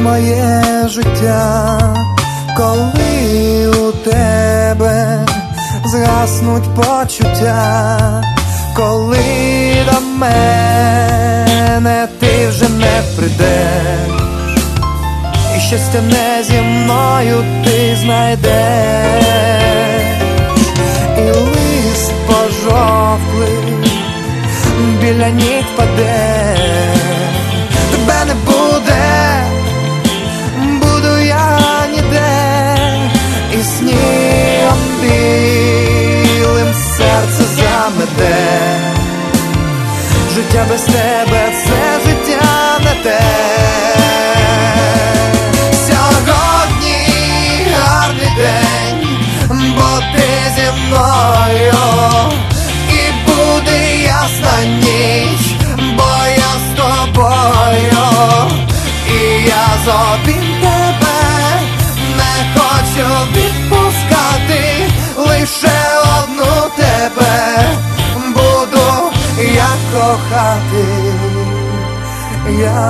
моє життя, коли у тебе згаснуть почуття, коли до мене ти вже не прийдеш, і щастя не зі мною ти знайдеш, і лист пожовклий біля ніг впаде. Тебе не буде, буду я ніде, і снігом білим серце замете. Життя без тебе — це життя не те. Сьогодні гарний день, бо ти зі мною, і буде ясна ніч, бо я з тобою, і я зобім тебе не хочу відпускати, лише одну тебе буду я кохати. Я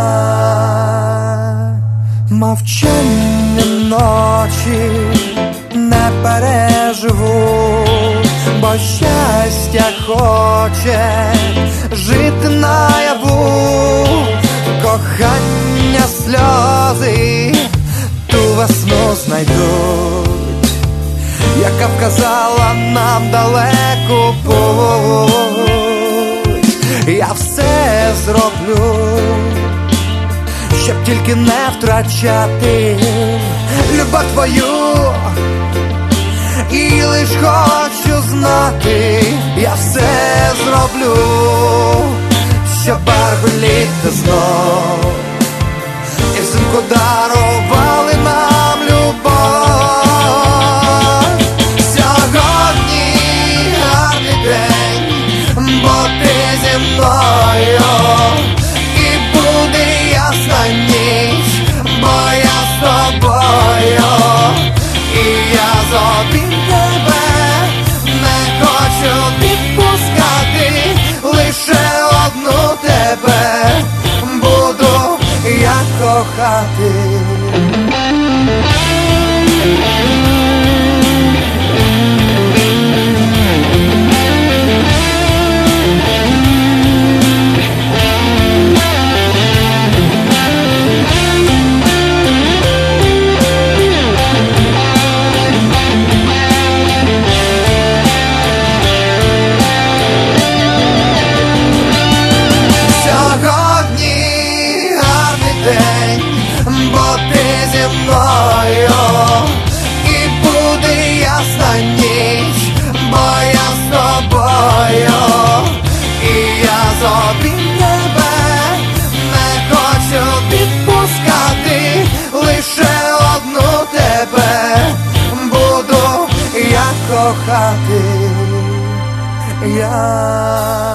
мовчанням ночі не переживу, бо щастя хоче жити наяву. Кохання сльози ту весну знайдуть, яка вказала нам далеку путь. Я все зроблю, щоб тільки не втрачати любов твою, і лиш хочу знати, я все зроблю, щоб барви літа знов і взимку дарували нам любов. Сьогодні гарний день, бо ти зі мною, і буде ясна ніч, бо я з тобою, і я зобім тебе не хочу відпускати, лише одну тебе буду я кохати. Бо ти зі мною, і буде ясна ніч, бо я з тобою, і я зобім тебе не хочу відпускати, лише одну тебе буду я кохати. Я